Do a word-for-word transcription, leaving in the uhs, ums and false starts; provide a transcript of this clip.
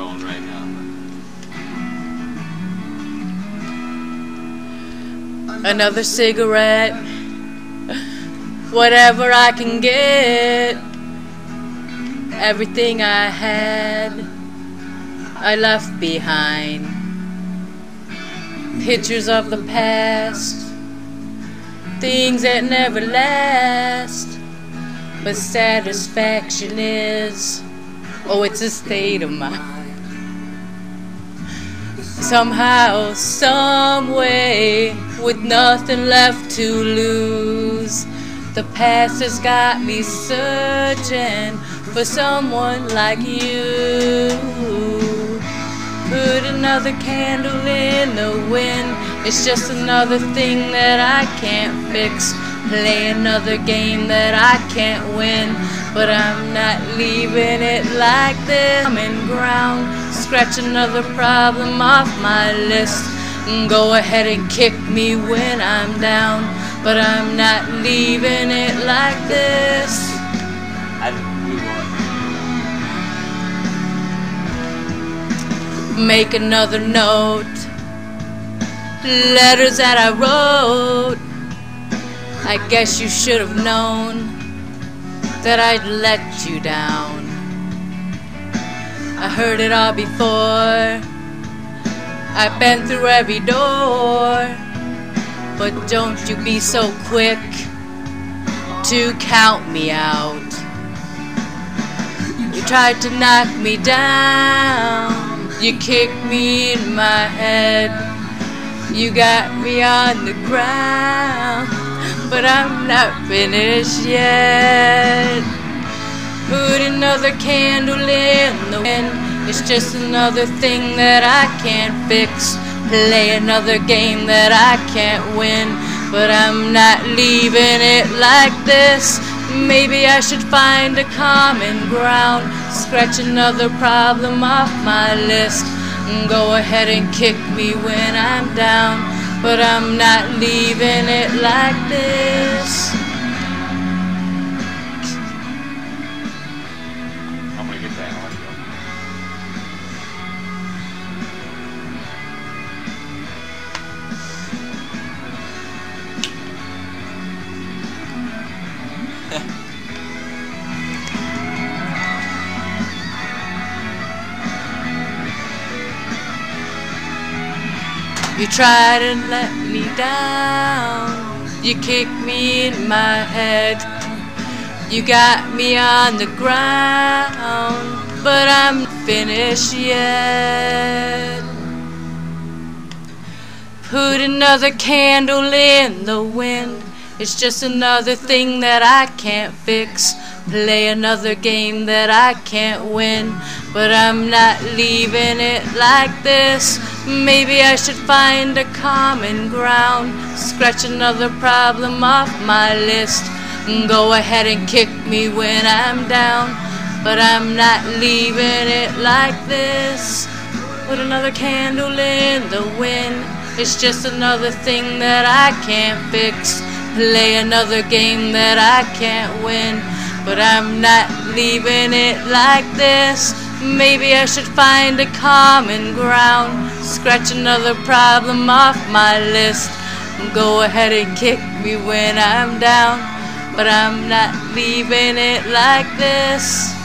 going right now. Another cigarette, whatever I can get. Everything I had, I left behind. Pictures of the past, things that never last. But satisfaction is, oh, it's a state of mind. Somehow, some way, with nothing left to lose, the past has got me searching for someone like you. Put another candle in the wind, it's just another thing that I can't fix. Play another game that I can't win, but I'm not leaving it like this. Common ground, scratch another problem off my list. Go ahead and kick me when I'm down, but I'm not leaving it like this. I we won. Make another note, letters that I wrote. I guess you should have known that I'd let you down. I heard it all before, I've been through every door, but don't you be so quick to count me out. You tried to knock me down, you kicked me in my head, you got me on the ground, but I'm not finished yet. Put another candle in the wind, it's just another thing that I can't fix. Play another game that I can't win, but I'm not leaving it like this. Maybe I should find a common ground, scratch another problem off my list. Go ahead and kick me when I'm down, but I'm not leaving it like this. I'm gonna get that audio. You try to let me down, you kick me in my head, you got me on the ground, but I'm not finished yet. Put another candle in the wind, it's just another thing that I can't fix. Play another game that I can't win, but I'm not leaving it like this. Maybe I should find a common ground, scratch another problem off my list. Go ahead and kick me when I'm down, but I'm not leaving it like this. Put another candle in the wind, it's just another thing that I can't fix. Play another game that I can't win, but I'm not leaving it like this. Maybe I should find a common ground, scratch another problem off my list. Go ahead and kick me when I'm down, but I'm not leaving it like this.